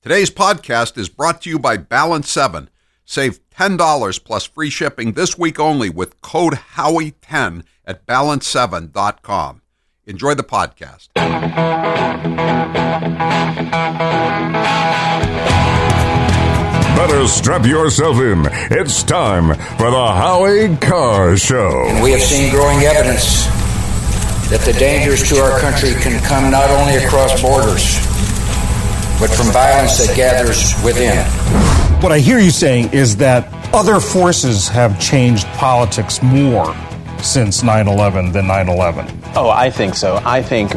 Today's podcast is brought to you by Balance 7. Save $10 plus free shipping this week only with code Howie10 at balance7.com. Enjoy the podcast. Better strap yourself in. It's time for the Howie Carr Show. And we have seen growing evidence that the dangers to our country can come not only across borders, but from violence that gathers within. What I hear you saying is that other forces have changed politics more since 9/11 than 9/11. Oh, I think so. I think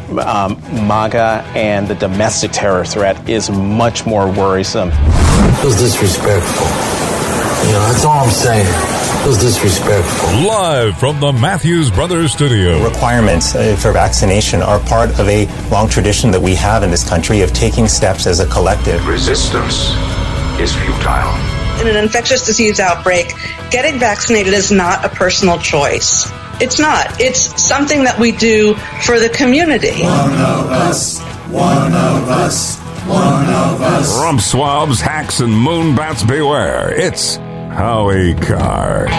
MAGA and the domestic terror threat is much more worrisome. It was disrespectful. That's all I'm saying. It was disrespectful. Live from the Matthews Brothers Studio. Requirements for vaccination are part of a long tradition that we have in this country of taking steps as a collective. Resistance is futile. In an infectious disease outbreak, getting vaccinated is not a personal choice. It's not. It's something that we do for the community. One of us, one of us, one of us. Rump swabs, hacks, and moonbats beware. It's Howie Carr.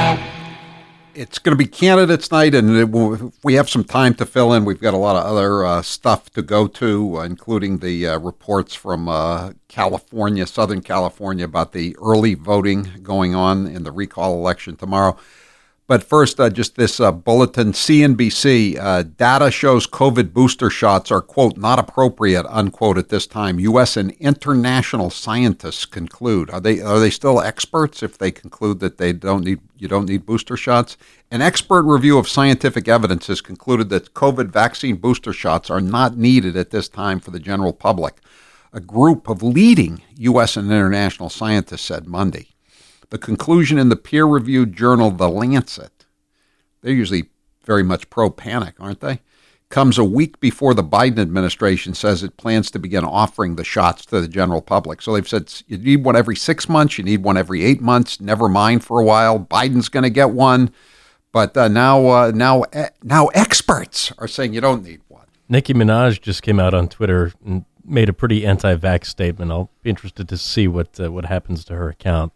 It's going to be candidates night, and we have some time to fill in. We've got a lot of other stuff to go to, including the reports from California, Southern California, about the early voting going on in the recall election tomorrow. But first, just this bulletin, CNBC, data shows COVID booster shots are, quote, not appropriate, unquote, at this time. U.S. and international scientists conclude. Are they still experts if they conclude that you don't need booster shots? An expert review of scientific evidence has concluded that COVID vaccine booster shots are not needed at this time for the general public. A group of leading U.S. and international scientists said Monday. The conclusion in the peer-reviewed journal The Lancet, they're usually very much pro-panic, aren't they? Comes a week before the Biden administration says it plans to begin offering the shots to the general public. So they've said you need one every 6 months, you need one every 8 months, never mind for a while. Biden's going to get one, but now experts are saying you don't need one. Nicki Minaj just came out on Twitter and made a pretty anti-vax statement. I'll be interested to see what happens to her account.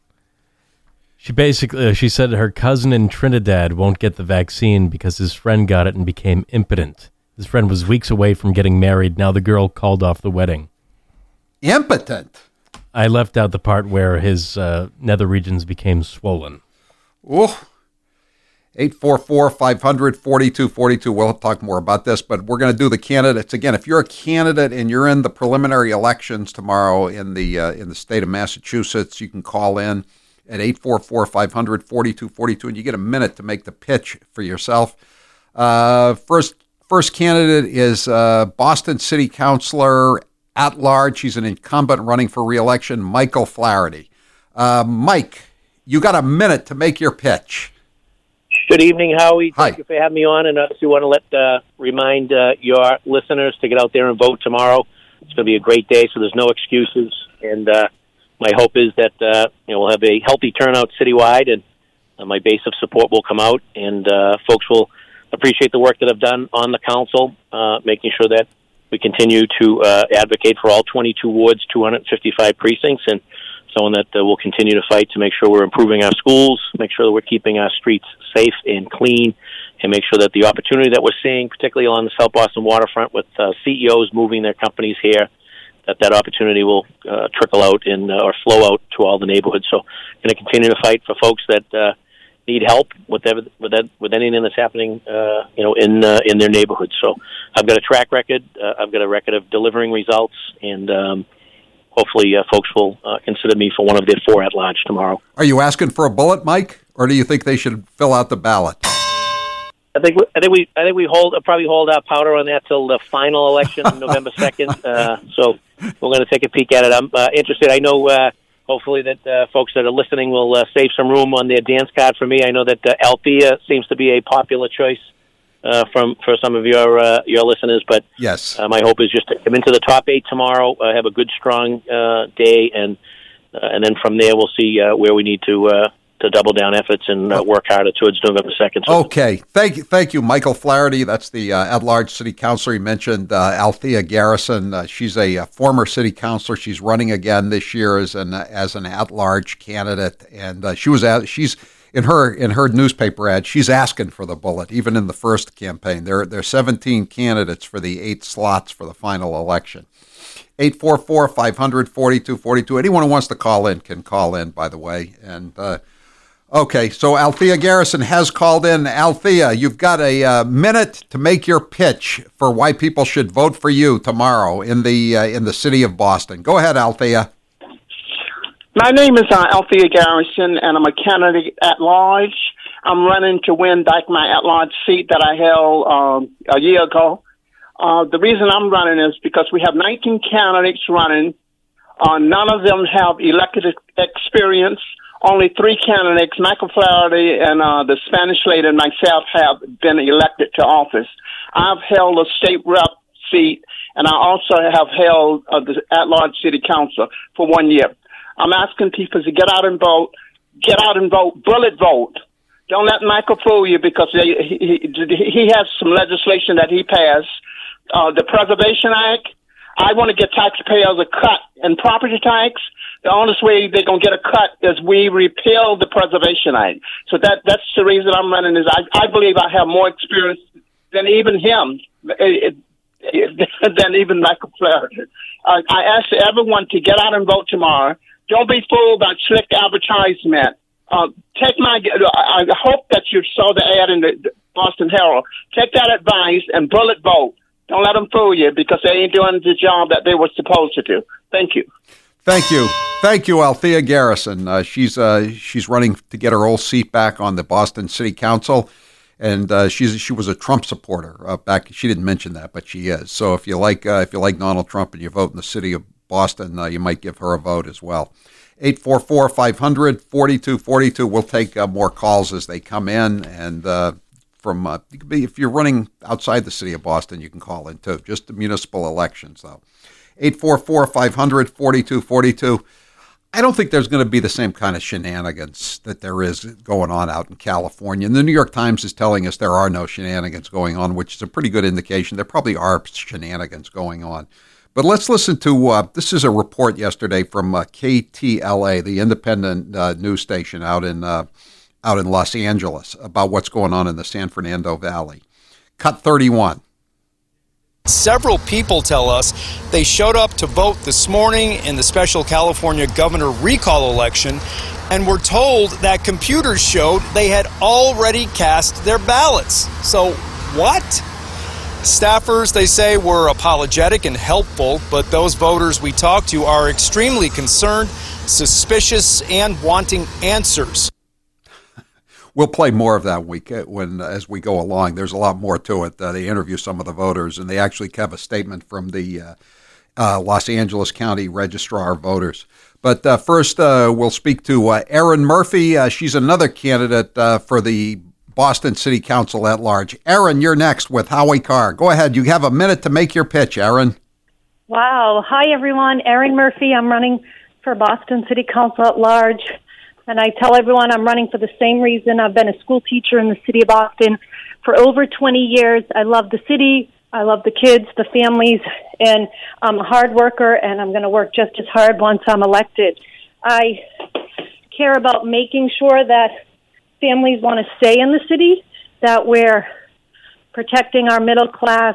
She said her cousin in Trinidad won't get the vaccine because his friend got it and became impotent. His friend was weeks away from getting married. Now the girl called off the wedding. Impotent? I left out the part where his nether regions became swollen. Oh, 844-500-4242. We'll talk more about this, but we're going to do the candidates. Again, if you're a candidate and you're in the preliminary elections tomorrow in the state of Massachusetts, you can call in at 844-500-4242, and you get a minute to make the pitch for yourself. First candidate is Boston City Councilor at large. He's an incumbent running for re-election, Michael Flaherty. Mike, you got a minute to make your pitch. Good evening, Howie. Hi. Thank you for having me on, and I also want to remind your listeners to get out there and vote tomorrow. It's going to be a great day, so there's no excuses, and my hope is that we'll have a healthy turnout citywide, and my base of support will come out, and folks will appreciate the work that I've done on the council, making sure that we continue to advocate for all 22 wards, 255 precincts, and someone that will continue to fight to make sure we're improving our schools, make sure that we're keeping our streets safe and clean, and make sure that the opportunity that we're seeing, particularly along the South Boston waterfront with CEOs moving their companies here, that opportunity will trickle out or flow out to all the neighborhoods. So going to continue to fight for folks that need help with anything that's happening in their neighborhoods. So I've got a track record. I've got a record of delivering results, and hopefully folks will consider me for one of their 4 at large tomorrow. Are you asking for a bullet, Mike, or do you think they should fill out the ballot? I think we probably hold our powder on that till the final election, November 2nd. So we're going to take a peek at it. I'm interested. I know hopefully that folks that are listening will save some room on their dance card for me. I know that Althea seems to be a popular choice for some of your listeners. But yes, my hope is just to come into the top 8 tomorrow, have a good, strong day, and then from there we'll see where we need to double down efforts and work harder towards November 2nd. So okay. Thank you, Michael Flaherty. That's the at-large city councilor. You mentioned Althea Garrison. She's a former city councilor. She's running again this year as an at-large candidate, and she's in her newspaper ad. She's asking for the bullet, even in the first campaign. There are 17 candidates for the 8 slots for the final election. 844-500-4242. Anyone who wants to call in can call in, by the way. And okay, so Althea Garrison has called in. Althea, you've got a minute to make your pitch for why people should vote for you tomorrow in the city of Boston. Go ahead, Althea. My name is Althea Garrison, and I'm a candidate at large. I'm running to win back my at-large seat that I held a year ago. The reason I'm running is because we have 19 candidates running. None of them have elected experience. Only 3 candidates, Michael Flaherty and the Spanish lady and myself, have been elected to office. I've held a state rep seat, and I also have held the at-large city council for 1 year. I'm asking people to get out and vote, bullet vote. Don't let Michael fool you, because he has some legislation that he passed. The Preservation Act, I want to get taxpayers a cut in property tax. The only way they're going to get a cut is we repeal the Preservation Act. So that's the reason I'm running. Is I believe I have more experience than even him, than even Michael Flaherty. I ask everyone to get out and vote tomorrow. Don't be fooled by slick advertisement. I hope that you saw the ad in the Boston Herald. Take that advice and bullet vote. Don't let them fool you, because they ain't doing the job that they were supposed to do. Thank you. Thank you, Althea Garrison. She's running to get her old seat back on the Boston City Council, and she was a Trump supporter back. She didn't mention that, but she is. So if you like Donald Trump and you vote in the city of Boston, you might give her a vote as well. 844-500-4242. We'll take more calls as they come in, and if you're running outside the city of Boston, you can call in too. Just the municipal elections, though. 844-500-4242. I don't think there's going to be the same kind of shenanigans that there is going on out in California. And the New York Times is telling us there are no shenanigans going on, which is a pretty good indication. There probably are shenanigans going on. But let's listen to, this is a report yesterday from KTLA, the independent news station out in Los Angeles, about what's going on in the San Fernando Valley. Cut 31. Several people tell us they showed up to vote this morning in the special California governor recall election and were told that computers showed they had already cast their ballots. So what? Staffers, they say, were apologetic and helpful, but those voters we talked to are extremely concerned, suspicious, and wanting answers. We'll play more of that as we go along. There's a lot more to it. They interview some of the voters, and they actually have a statement from the Los Angeles County Registrar of Voters. But first, we'll speak to Erin Murphy. She's another candidate for the Boston City Council at large. Erin, you're next with Howie Carr. Go ahead. You have a minute to make your pitch, Erin. Wow. Hi, everyone. Erin Murphy. I'm running for Boston City Council at large. And I tell everyone I'm running for the same reason. I've been a school teacher in the city of Boston for over 20 years. I love the city. I love the kids, the families, and I'm a hard worker, and I'm going to work just as hard once I'm elected. I care about making sure that families want to stay in the city, that we're protecting our middle class.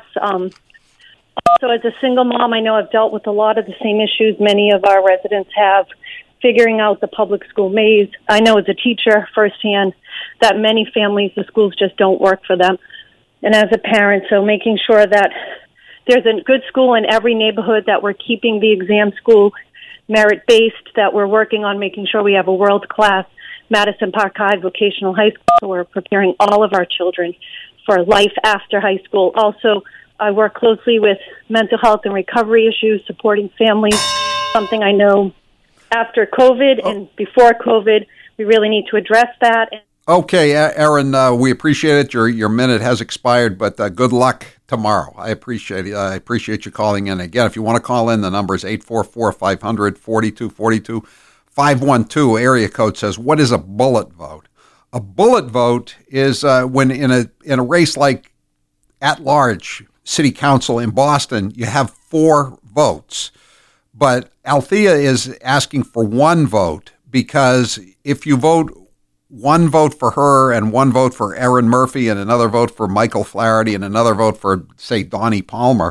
Also, as a single mom, I know I've dealt with a lot of the same issues many of our residents have, figuring out the public school maze. I know as a teacher firsthand that many families, the schools just don't work for them. And as a parent, so making sure that there's a good school in every neighborhood, that we're keeping the exam school merit-based, that we're working on making sure we have a world-class Madison Park High Vocational High School, so we're preparing all of our children for life after high school. Also, I work closely with mental health and recovery issues, supporting families, something I know after COVID and before COVID, we really need to address that. Okay, Erin, we appreciate it. Your minute has expired, but good luck tomorrow. I appreciate it. I appreciate you calling in. Again, if you want to call in, the number is 844-500-4242. 512 area code says, what is a bullet vote? A bullet vote is when in a race like at-large city council in Boston, you have 4 votes. But Althea is asking for 1 vote because if you vote 1 vote for her and 1 vote for Erin Murphy and another vote for Michael Flaherty and another vote for, say, Donnie Palmer,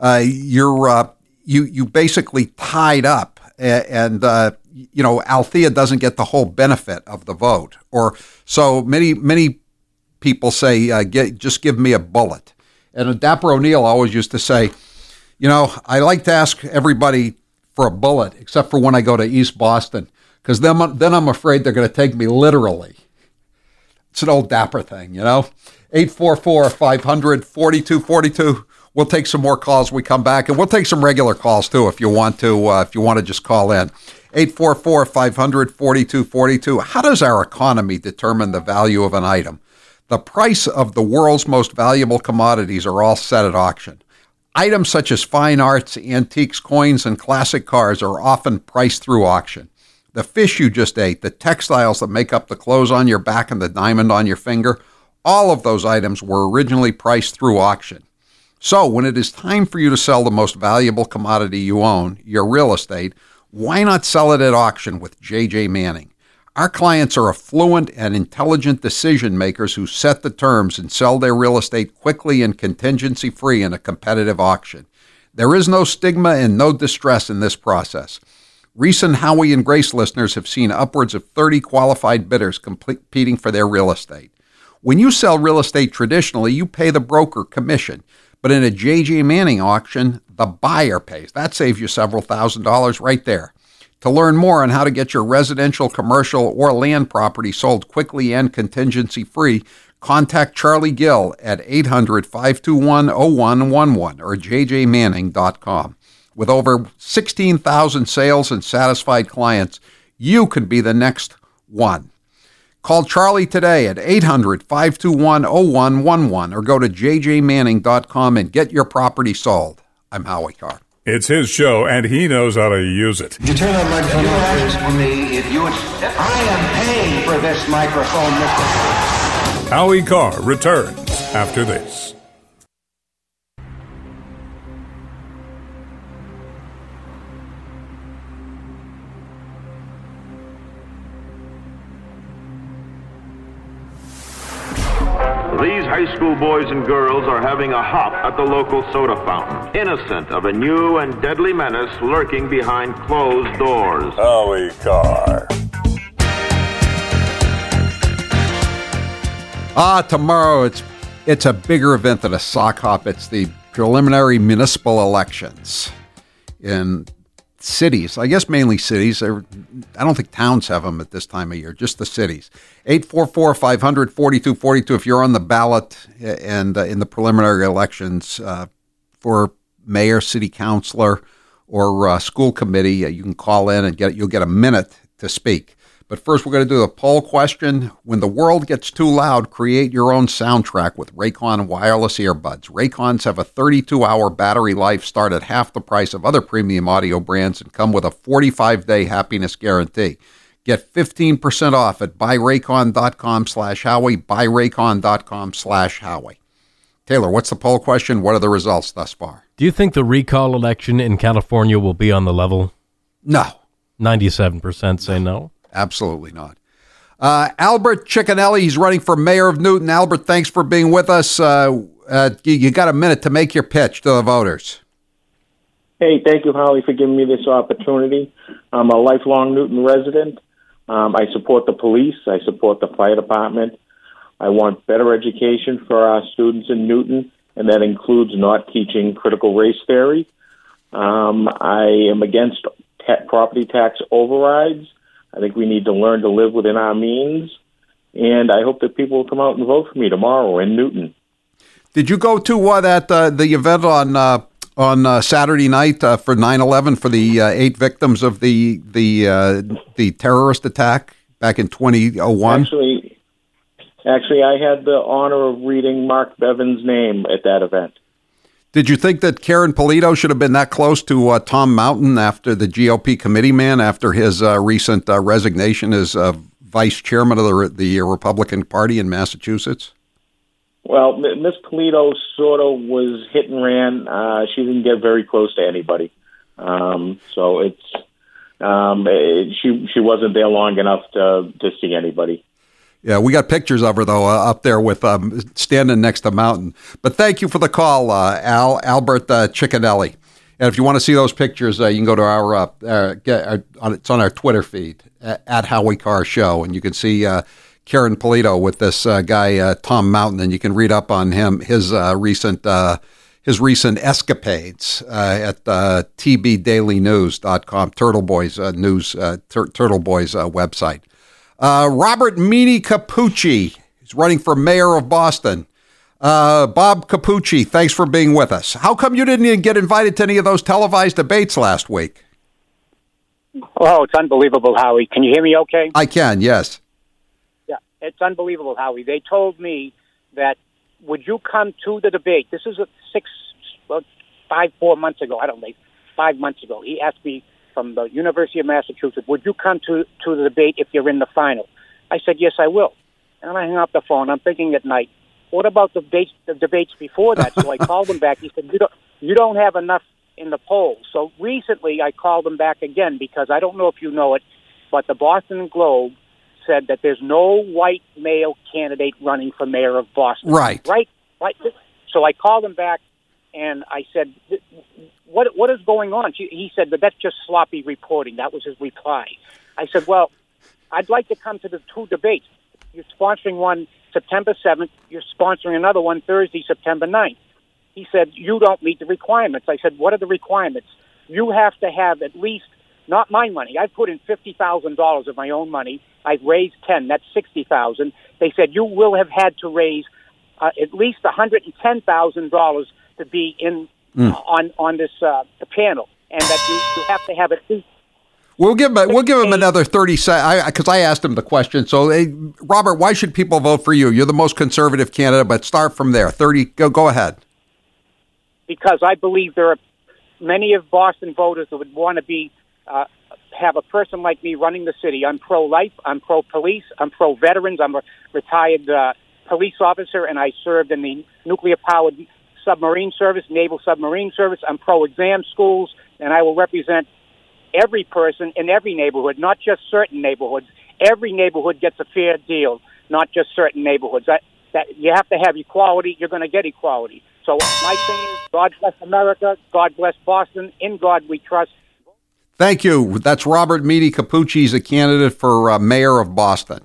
you basically tied up, and Althea doesn't get the whole benefit of the vote. Or so many people say, just give me a bullet. And Dapper O'Neill always used to say, I like to ask everybody for a bullet, except for when I go to East Boston, because then I'm afraid they're going to take me literally. It's an old Dapper thing, 844-500-4242. We'll take some more calls when we come back, and we'll take some regular calls too if you want to just call in. 844-500-4242. How does our economy determine the value of an item? The price of the world's most valuable commodities are all set at auction. Items such as fine arts, antiques, coins, and classic cars are often priced through auction. The fish you just ate, the textiles that make up the clothes on your back and the diamond on your finger, all of those items were originally priced through auction. So when it is time for you to sell the most valuable commodity you own, your real estate, why not sell it at auction with J.J. Manning? Our clients are affluent and intelligent decision makers who set the terms and sell their real estate quickly and contingency-free in a competitive auction. There is no stigma and no distress in this process. Recent Howie and Grace listeners have seen upwards of 30 qualified bidders competing for their real estate. When you sell real estate traditionally, you pay the broker commission. But in a J.J. Manning auction, the buyer pays. That saves you several $1,000s right there. To learn more on how to get your residential, commercial, or land property sold quickly and contingency-free, contact Charlie Gill at 800-521-0111 or jjmanning.com. With over 16,000 sales and satisfied clients, you could be the next one. Call Charlie today at 800-521-0111 or go to jjmanning.com and get your property sold. I'm Howie Carr. It's his show, and he knows how to use it. Did you turn that microphone You off, asked me if you would... I am paying for this microphone, Mr. Howie Carr returns after this. These high school boys and girls are having a hop at the local soda fountain, innocent of a new and deadly menace lurking behind closed doors. Howie Carr. Tomorrow it's a bigger event than a sock hop. It's the preliminary municipal elections in cities. I guess mainly cities. I don't think towns have them at this time of year, just the cities. 844-500-4242 if you're on the ballot and in the preliminary elections for mayor, city councilor, or school committee. You can call in and you'll get a minute to speak. But first, we're going to do a poll question. When the world gets too loud, create your own soundtrack with Raycon wireless earbuds. Raycons have a 32-hour battery life, start at half the price of other premium audio brands, and come with a 45-day happiness guarantee. Get 15% off at buyraycon.com/Howie, buyraycon.com/Howie. Taylor, what's the poll question? What are the results thus far? Do you think the recall election in California will be on the level? No. 97% say no. Absolutely not. Albert Ciccinelli, he's running for mayor of Newton. Albert, thanks for being with us. You got a minute to make your pitch to the voters. Hey, thank you, Holly, for giving me this opportunity. I'm a lifelong Newton resident. I support the police. I support the fire department. I want better education for our students in Newton, and that includes not teaching critical race theory. I am against property tax overrides. I think we need to learn to live within our means, and I hope that people will come out and vote for me tomorrow in Newton. Did you go to the event on Saturday night for 9/11 for the 8 victims of the terrorist attack back in 2001? Actually, I had the honor of reading Mark Bevan's name at that event. Did you think that Karen Polito should have been that close to Tom Mountain after the GOP committee man, after his recent resignation as vice chairman of the Republican Party in Massachusetts? Well, Miss Polito sort of was hit and ran. She didn't get very close to anybody. So she wasn't there long enough to see anybody. Yeah, we got pictures of her, though, up there with standing next to Mountain. But thank you for the call, Albert Ciccinelli. And if you want to see those pictures, you can go to our it's on our Twitter feed, at Howie Carr Show, and you can see Karen Polito with this guy, Tom Mountain, and you can read up on him, his recent escapades at tbdailynews.com, Turtle Boys News, Turtle Boys website. Robert Meany Capucci is running for mayor of Boston. Bob Capucci, thanks for being with us. How come you didn't even get invited to any of those televised debates last week? Oh, it's unbelievable, Howie. Can you hear me okay? I can, yes. Yeah, it's unbelievable, Howie. They told me that, would you come to the debate? This is 4 months ago. I don't know, 5 months ago. He asked me from the University of Massachusetts, would you come to the debate if you're in the final? I said, yes, I will. And I hung up the phone. I'm thinking at night, what about the debates before that? So I called him back. He said, you don't have enough in the polls. So recently I called him back again because I don't know if you know it, but the Boston Globe said that there's no white male candidate running for mayor of Boston. Right. So I called him back and I said, what is going on? He said, but that's just sloppy reporting. That was his reply. I said, well, I'd like to come to the two debates. You're sponsoring one September 7th. You're sponsoring another one Thursday, September 9th. He said, you don't meet the requirements. I said, what are the requirements? You have to have at least, not my money. I put in $50,000 of my own money. I've raised 10. That's $60,000. They said, you will have had to raise at least $110,000 to be in on this the panel, and that you have to have at least. We'll give him another 30 seconds because I asked him the question. So, Robert, why should people vote for you? You're the most conservative candidate, but start from there. 30. Go ahead. Because I believe there are many of Boston voters that would want to be have a person like me running the city. I'm pro-life. I'm pro-police. I'm pro-veterans. I'm a retired police officer, and I served in the nuclear-powered submarine service, naval submarine service. I'm pro-exam schools, and I will represent every person in every neighborhood, not just certain neighborhoods. Every neighborhood gets a fair deal, not just certain neighborhoods. That you have to have equality. You're going to get equality. So my thing is, God bless America. God bless Boston. In God we trust. Thank you. That's Robert Meany Capucci. He's a candidate for mayor of Boston.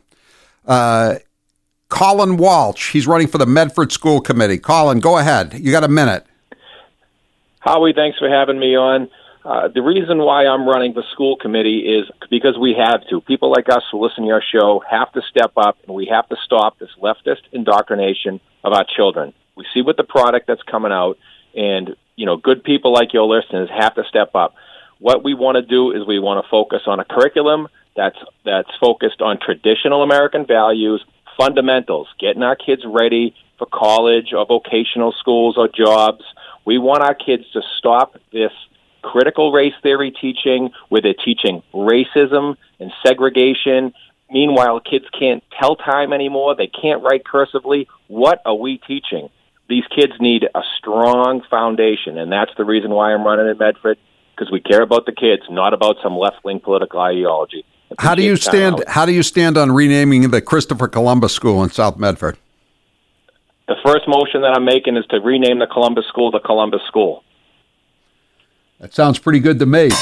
Colin Walsh, he's running for the Medford School Committee. Colin, go ahead. You got a minute. Howie, thanks for having me on. The reason why I'm running the school committee is because we have to. People like us who listen to our show have to step up, and we have to stop this leftist indoctrination of our children. We see what the product that's coming out, and good people like your listeners have to step up. What we want to do is we want to focus on a curriculum that's focused on traditional American values, fundamentals, getting our kids ready for college or vocational schools or jobs. We want our kids to stop this critical race theory teaching where they're teaching racism and segregation. Meanwhile, kids can't tell time anymore. They can't write cursively. What are we teaching? These kids need a strong foundation, and that's the reason why I'm running in Medford, because we care about the kids, not about some left-wing political ideology. How do you stand on renaming the Christopher Columbus School in South Medford? The first motion that I'm making is to rename the Columbus School the Columbus School. That sounds pretty good to me.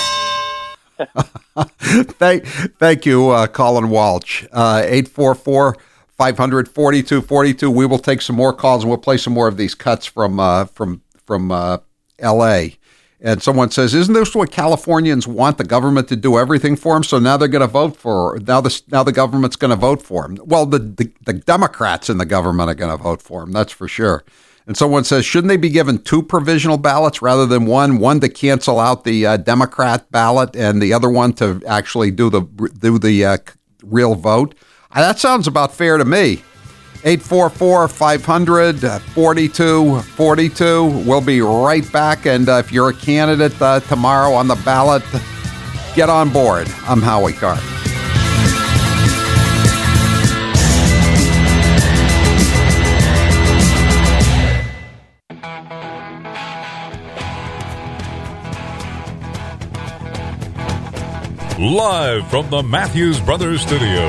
Thank you, Colin Walsh. 844-500-4242. We will take some more calls and we'll play some more of these cuts from L.A. And someone says, "Isn't this what Californians want? The government to do everything for them. So now they're going to vote for. Now the government's going to vote for them. Well, the Democrats in the government are going to vote for them. That's for sure." And someone says, shouldn't they be given 2 provisional ballots rather than one to cancel out the Democrat ballot and the other one to actually do the real vote? That sounds about fair to me. 844-500-4242. We'll be right back, and if you're a candidate tomorrow on the ballot, get on board. I'm Howie Carr. Live from the Matthews Brothers Studios.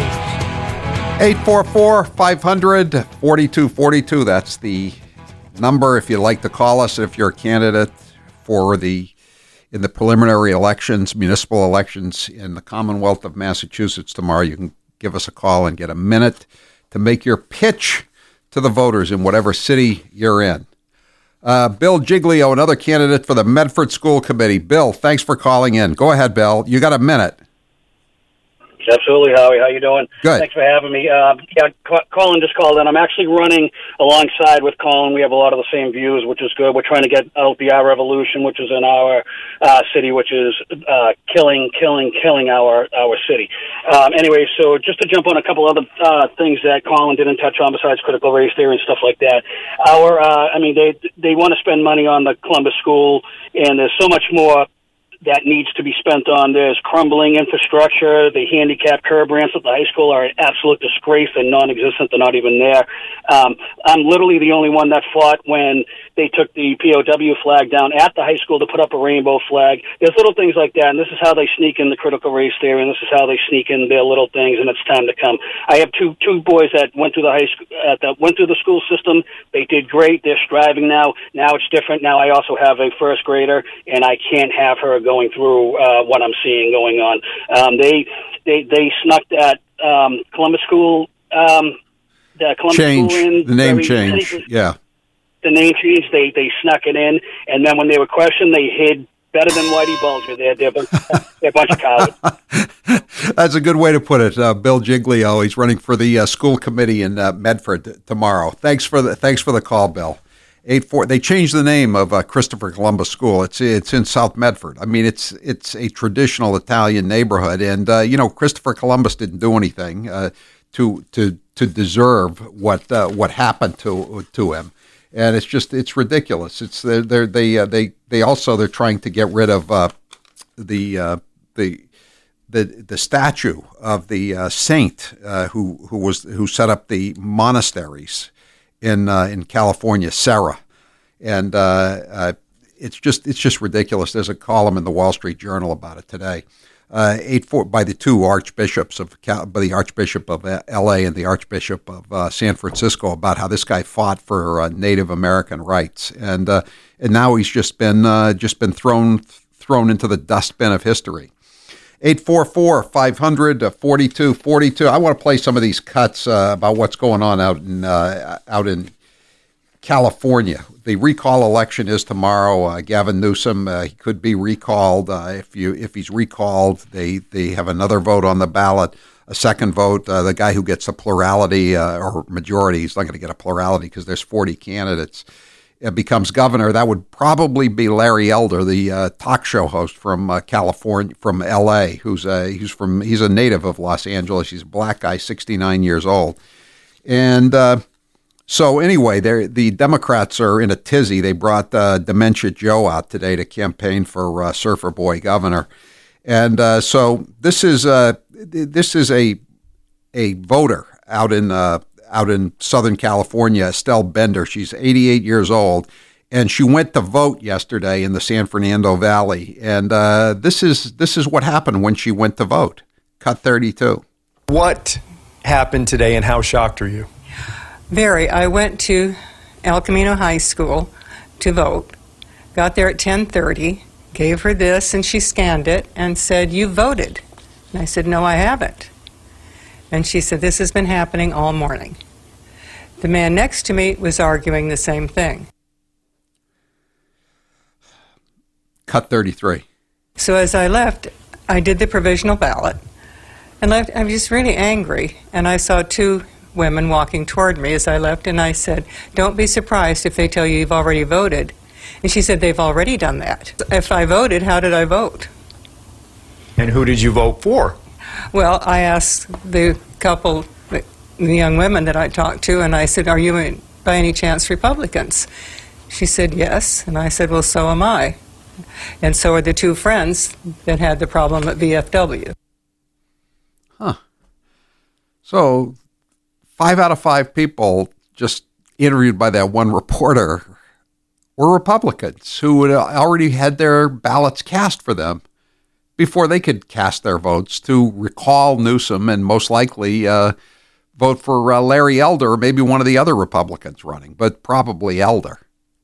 844-500-4242. That's the number if you'd like to call us if you're a candidate in the preliminary elections, municipal elections in the Commonwealth of Massachusetts tomorrow. You can give us a call and get a minute to make your pitch to the voters in whatever city you're in. Bill Giglio, another candidate for the Medford School Committee. Bill, thanks for calling in. Go ahead, Bill. You got a minute. Absolutely, Howie. How you doing? Good. Thanks for having me. Colin just called in. I'm actually running alongside with Colin. We have a lot of the same views, which is good. We're trying to get out the I-Revolution, which is in our city, which is killing our city. Anyway, so just to jump on a couple other things that Colin didn't touch on besides critical race theory and stuff like that. They want to spend money on the Columbus School, and there's so much more that needs to be spent on. There's crumbling infrastructure. The handicap curb ramps at the high school are an absolute disgrace. They're non-existent. They're not even there. I'm literally the only one that fought when they took the POW flag down at the high school to put up a rainbow flag. There's little things like that, and this is how they sneak in the critical race theory, and this is how they sneak in their little things, and it's time to come. I have two boys that went through the high school, went through the school system. They did great. They're striving now. Now it's different. Now I also have a first grader, and I can't have her going through what I'm seeing going on. They snuck that Columbus School. The Columbus change, School in the name change, yeah. The name change, they snuck it in, and then when they were questioned, they hid better than Whitey Bulger. They're a bunch of cowards. That's a good way to put it. Bill Giglio, he's running for the school committee in Medford tomorrow. Thanks for the call, Bill. They changed the name of Christopher Columbus School. It's in South Medford. I mean, it's a traditional Italian neighborhood, and Christopher Columbus didn't do anything to deserve what happened to him. And it's ridiculous. They're trying to get rid of the statue of the saint who set up the monasteries in California, Sarah, and it's just ridiculous. There's a column in the Wall Street Journal about it today. By the two archbishops by the Archbishop of L.A. and the Archbishop of San Francisco about how this guy fought for Native American rights, and now he's just been thrown into the dustbin of history. 844-500-4242. I want to play some of these cuts about what's going on out in California. The recall election is tomorrow. Gavin Newsom, he could be recalled. If he's recalled, they have another vote on the ballot, a second vote. The guy who gets a plurality or majority, he's not going to get a plurality because there's 40 candidates, becomes governor. That would probably be Larry Elder, the talk show host from California, from L.A., he's a native of Los Angeles. He's a black guy, 69 years old. And so anyway, the Democrats are in a tizzy. They brought Dementia Joe out today to campaign for Surfer Boy governor. And so this is a voter out in Southern California, Estelle Bender. She's 88 years old, and she went to vote yesterday in the San Fernando Valley. And this is what happened when she went to vote. Cut 32. What happened today, and how shocked are you? Very. I went to El Camino High School to vote. Got there at 10:30, gave her this, and she scanned it and said, "You voted." And I said, "No, I haven't." And she said, "This has been happening all morning." The man next to me was arguing the same thing. Cut 33. So as I left, I did the provisional ballot and left. I was just really angry, and I saw two women walking toward me as I left, and I said, "Don't be surprised if they tell you you've already voted." And she said, "They've already done that." If I voted, how did I vote? And who did you vote for? Well, I asked the couple the young women that I talked to, and I said, "Are you by any chance Republicans?" She said, "Yes." And I said, "Well, so am I. And so are the two friends that had the problem at VFW." Huh. So 5 out of 5 people just interviewed by that one reporter were Republicans who had already had their ballots cast for them before they could cast their votes to recall Newsom and most likely vote for Larry Elder, or maybe one of the other Republicans running, but probably Elder.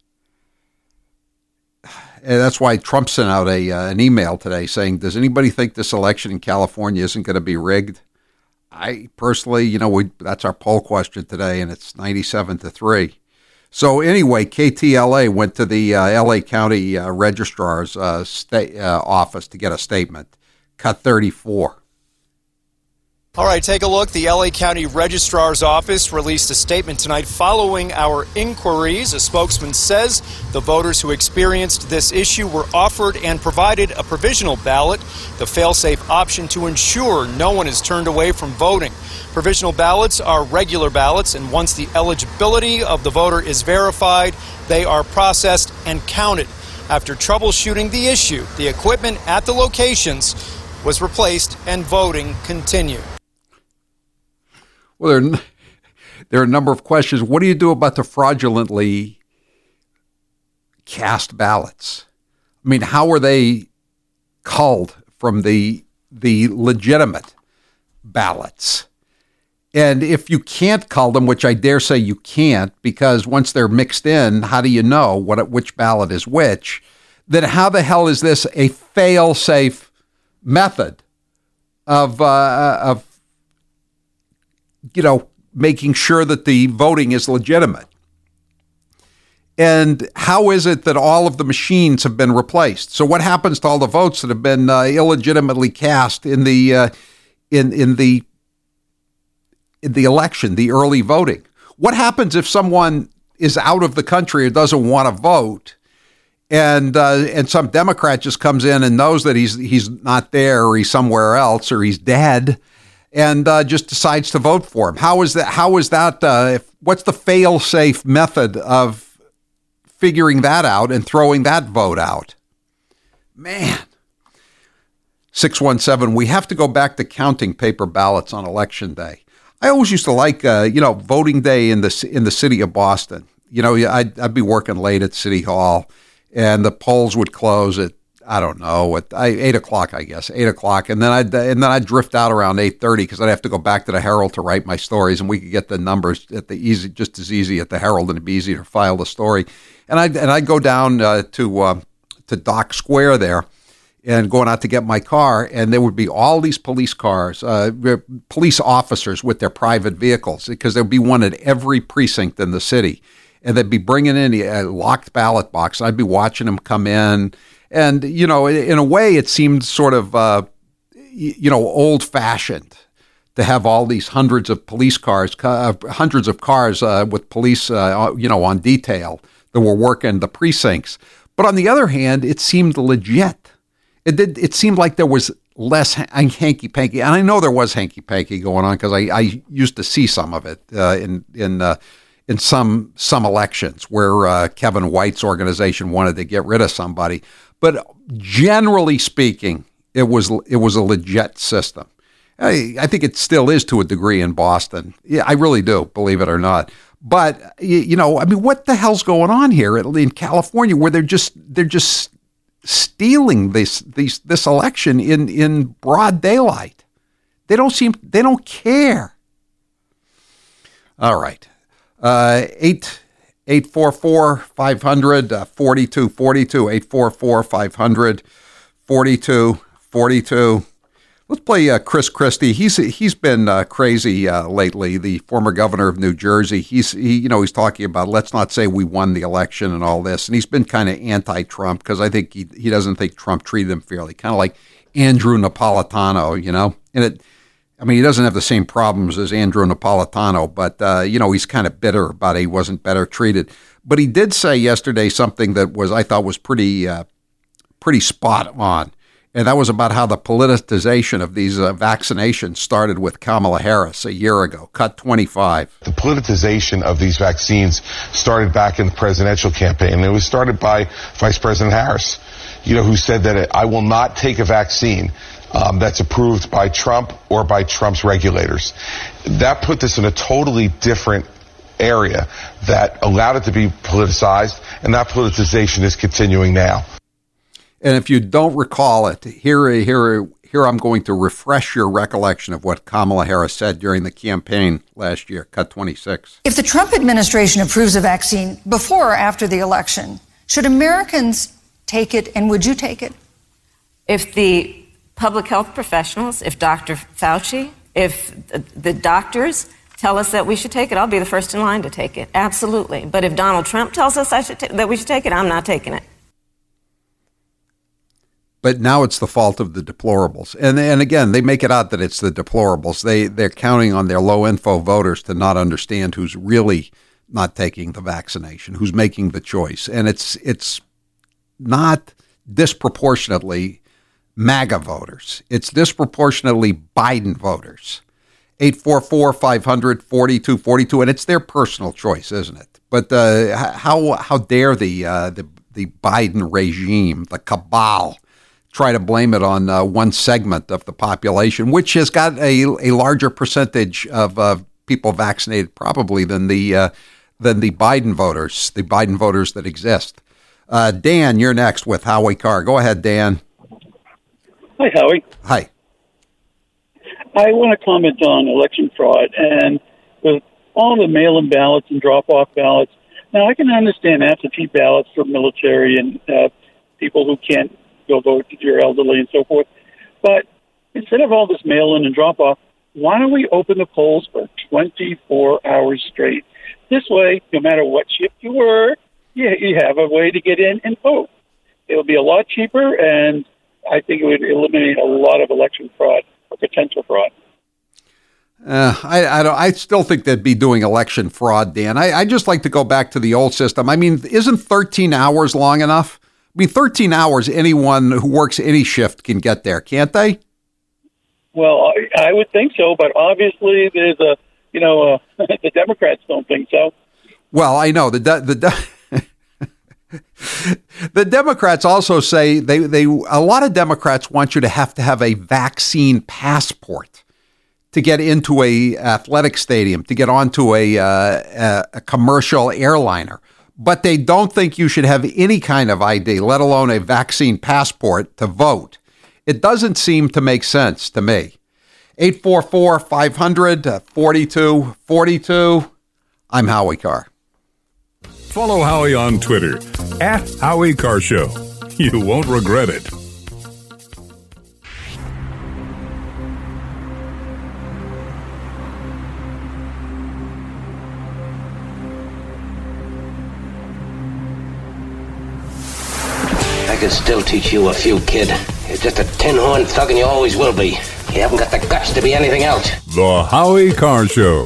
And that's why Trump sent out an email today saying, does anybody think this election in California isn't going to be rigged? I personally, that's our poll question today, and it's 97-3. So anyway, KTLA went to the L.A. County Registrar's office to get a statement. Cut 34. All right, take a look. The L.A. County Registrar's Office released a statement tonight following our inquiries. A spokesman says the voters who experienced this issue were offered and provided a provisional ballot, the fail-safe option to ensure no one is turned away from voting. Provisional ballots are regular ballots, and once the eligibility of the voter is verified, they are processed and counted. After troubleshooting the issue, the equipment at the locations was replaced and voting continued. Well, there are a number of questions. What do you do about the fraudulently cast ballots? I mean, how are they culled from the legitimate ballots? And if you can't cull them, which I dare say you can't, because once they're mixed in, how do you know which ballot is which? Then how the hell is this a fail-safe method of making sure that the voting is legitimate? And how is it that all of the machines have been replaced? So what happens to all the votes that have been illegitimately cast in the election, the early voting? What happens if someone is out of the country or doesn't want to vote, and some Democrat just comes in and knows that he's not there, or he's somewhere else, or he's dead, and just decides to vote for him? How is that? What's the fail-safe method of figuring that out and throwing that vote out? Man. 617, we have to go back to counting paper ballots on Election Day. I always used to like, voting day in the city of Boston. I'd be working late at City Hall, and the polls would close at, I don't know, at 8 o'clock, I guess, 8 o'clock. And then I'd drift out around 8:30 because I'd have to go back to the Herald to write my stories, and we could get the numbers just as easy at the Herald, and it'd be easy to file the story. And I'd go down to Dock Square there, and going out to get my car, and there would be all these police cars, police officers with their private vehicles, because there'd be one at every precinct in the city, and they'd be bringing in a locked ballot box. I'd be watching them come in, and in a way, it seemed sort of old-fashioned to have all these hundreds of police cars, hundreds of cars with police, on detail that were working the precincts. But on the other hand, it seemed legit. It seemed like there was less hanky-panky, and I know there was hanky-panky going on because I used to see some of it in some elections where Kevin White's organization wanted to get rid of somebody. But generally speaking, it was a legit system. I think it still is to a degree in Boston. Yeah, I really do, believe it or not. But what the hell's going on here in California, where they're just stealing this election in broad daylight? They don't care. All right. 844-500 4242 844-500 4242. Let's play Chris Christie. He's been crazy lately. The former governor of New Jersey. He's talking about, let's not say we won the election and all this. And he's been kind of anti-Trump because I think he doesn't think Trump treated him fairly. Kind of like Andrew Napolitano, And he doesn't have the same problems as Andrew Napolitano, but he's kind of bitter about it. He wasn't better treated. But he did say yesterday something that I thought was pretty spot on. And that was about how the politicization of these vaccinations started with Kamala Harris a year ago. Cut 25. The politicization of these vaccines started back in the presidential campaign. It was started by Vice President Harris, who said that I will not take a vaccine that's approved by Trump or by Trump's regulators. That put this in a totally different area that allowed it to be politicized, and that politicization is continuing now. And if you don't recall it, here I'm going to refresh your recollection of what Kamala Harris said during the campaign last year. Cut 26. If the Trump administration approves a vaccine before or after the election, should Americans take it, and would you take it? If the public health professionals, if Dr. Fauci, if the doctors tell us that we should take it, I'll be the first in line to take it. Absolutely. But if Donald Trump tells us that we should take it, I'm not taking it. But now it's the fault of the deplorables. And again, they make it out that it's the deplorables. They're counting on their low info voters to not understand who's really not taking the vaccination, who's making the choice. And it's not disproportionately MAGA voters. It's disproportionately Biden voters. 844-500-4242, and it's their personal choice, isn't it? But how dare the Biden regime, the cabal, try to blame it on one segment of the population, which has got a larger percentage of people vaccinated probably than the Biden voters that exist. Dan, you're next with Howie Carr. Go ahead, Dan. Hi, Howie. Hi. I want to comment on election fraud and with all the mail-in ballots and drop-off ballots. Now, I can understand absentee ballots for military and people who can't go vote if you're elderly and so forth. But instead of all this mail-in and drop-off, why don't we open the polls for 24 hours straight? This way, no matter what shift you work, you have a way to get in and vote. It will be a lot cheaper, and I think it would eliminate a lot of election fraud or potential fraud. I still think they'd be doing election fraud, Dan. I just like to go back to the old system. I mean, isn't 13 hours long enough? I mean, 13 hours, anyone who works any shift can get there, can't they? Well, I would think so, but obviously there's the Democrats don't think so. Well, I know the Democrats also say they a lot of Democrats want you to have a vaccine passport to get into a athletic stadium, to get onto a commercial airliner. But they don't think you should have any kind of ID, let alone a vaccine passport to vote. It doesn't seem to make sense to me. 844-500-4242. I'm Howie Carr. Follow Howie on Twitter @HowieCarrShow. You won't regret it. I could still teach you a few, kid. You're just a tin-horn thug and you always will be. You haven't got the guts to be anything else. The Howie Carr Show.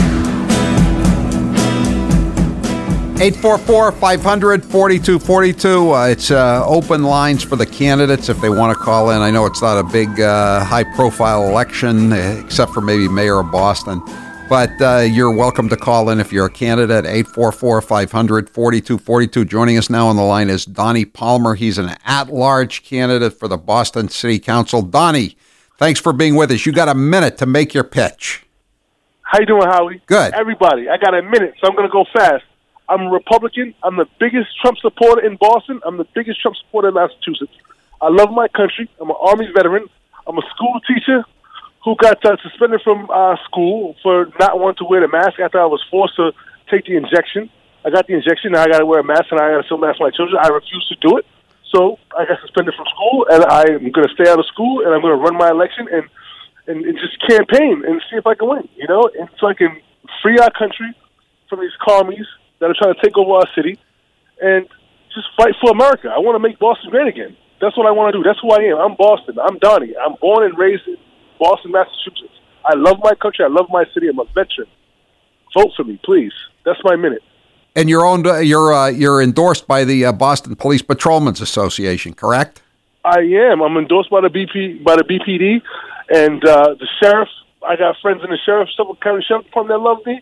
844-500-4242. It's open lines for the candidates if they want to call in. I know it's not a big, high-profile election, except for maybe mayor of Boston. But you're welcome to call in if you're a candidate, 844-500-4242. Joining us now on the line is Donnie Palmer. He's an at-large candidate for the Boston City Council. Donnie, thanks for being with us. You got a minute to make your pitch. How you doing, Howie? Good. Everybody, I got a minute, so I'm going to go fast. I'm a Republican. I'm the biggest Trump supporter in Boston. I'm the biggest Trump supporter in Massachusetts. I love my country. I'm an Army veteran. I'm a school teacher who got suspended from school for not wanting to wear the mask after I was forced to take the injection. I got the injection. Now I got to wear a mask, and I got to still mask my children. I refuse to do it. So I got suspended from school, and I'm going to stay out of school, and I'm going to run my election and just campaign and see if I can win, and so I can free our country from these commies that are trying to take over our city and just fight for America. I want to make Boston great again. That's what I want to do. That's who I am. I'm Boston. I'm Donnie. I'm born and raised in Boston, Massachusetts. I love my country. I love my city. I'm a veteran. Vote for me, please. That's my minute. And you're endorsed by the Boston Police Patrolmen's Association, correct? I am. I'm endorsed by the BPD, and the sheriff. I got friends in the Suffolk County Sheriff Department that love me.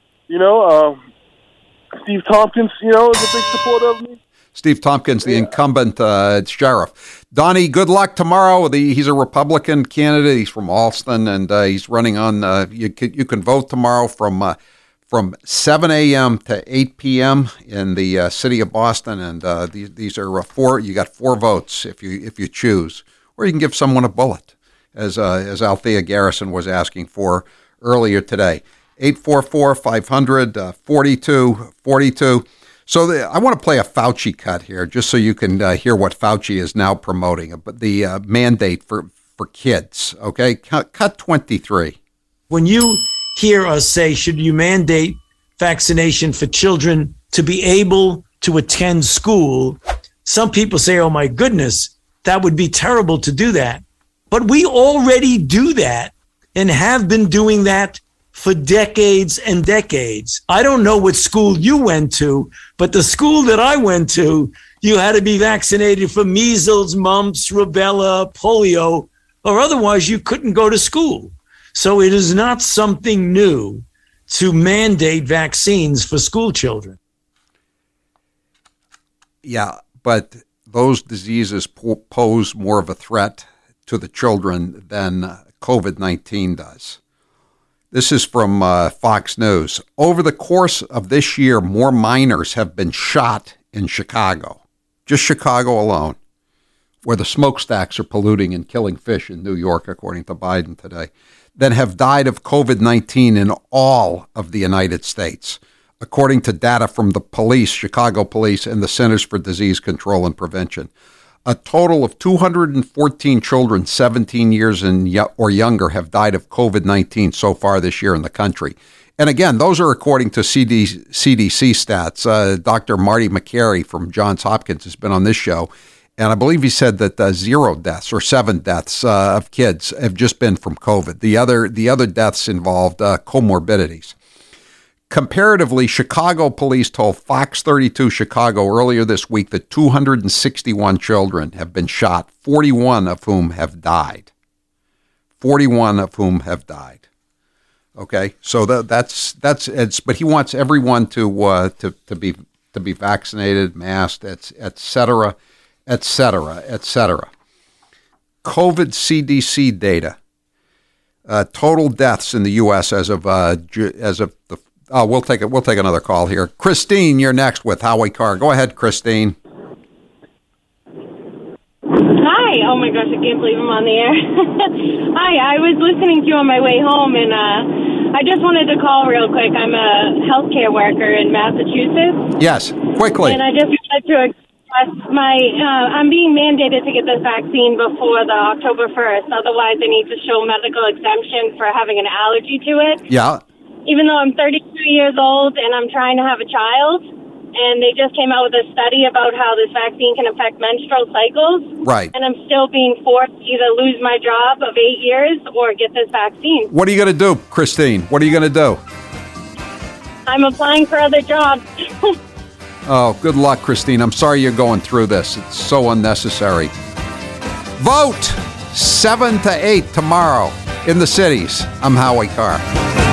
Steve Tompkins, is a big supporter of me. Steve Tompkins, the incumbent sheriff. Donnie, good luck tomorrow. He's a Republican candidate. He's from Alston, and he's running on. You can vote tomorrow from 7 a.m. to 8 p.m. in the city of Boston, and these are four. You got 4 votes if you choose, or you can give someone a bullet, as Althea Garrison was asking for earlier today. 844-500-4242. So I want to play a Fauci cut here, just so you can hear what Fauci is now promoting, but the mandate for kids. Okay, cut 23. When you hear us say, should you mandate vaccination for children to be able to attend school, some people say, oh my goodness, that would be terrible to do that. But we already do that and have been doing that for decades and decades. I don't know what school you went to, but the school that I went to, you had to be vaccinated for measles, mumps, rubella, polio, or otherwise you couldn't go to school. So it is not something new to mandate vaccines for school children. Yeah, but those diseases pose more of a threat to the children than COVID-19 does. This is from Fox News. Over the course of this year, more minors have been shot in Chicago, just Chicago alone, where the smokestacks are polluting and killing fish in New York, according to Biden today, than have died of COVID-19 in all of the United States, according to data from the police, Chicago Police, and the Centers for Disease Control and Prevention. A total of 214 children 17 years or younger have died of COVID-19 so far this year in the country. And again, those are according to CDC stats. Dr. Marty Makary from Johns Hopkins has been on this show, and I believe he said that 0 deaths or 7 deaths of kids have just been from COVID. The other deaths involved comorbidities. Comparatively, Chicago police told Fox 32 Chicago earlier this week that 261 children have been shot, 41 of whom have died. 41 of whom have died. Okay, so that's but he wants everyone to be vaccinated, masked, et cetera, et cetera, et cetera. COVID CDC data. Total deaths in the U.S. as of the. Oh, we'll take another call here. Christine, you're next with Howie Carr. Go ahead, Christine. Hi. Oh my gosh, I can't believe I'm on the air. Hi, I was listening to you on my way home, and I just wanted to call real quick. I'm a healthcare worker in Massachusetts. Yes, quickly. And I just wanted to express I'm being mandated to get this vaccine before the October 1st. Otherwise, I need to show medical exemption for having an allergy to it. Yeah. Even though I'm 32 years old and I'm trying to have a child, and they just came out with a study about how this vaccine can affect menstrual cycles. Right. And I'm still being forced to either lose my job of 8 years or get this vaccine. What are you going to do, Christine? What are you going to do? I'm applying for other jobs. Oh, good luck, Christine. I'm sorry you're going through this. It's so unnecessary. Vote 7 to 8 tomorrow in the cities. I'm Howie Carr.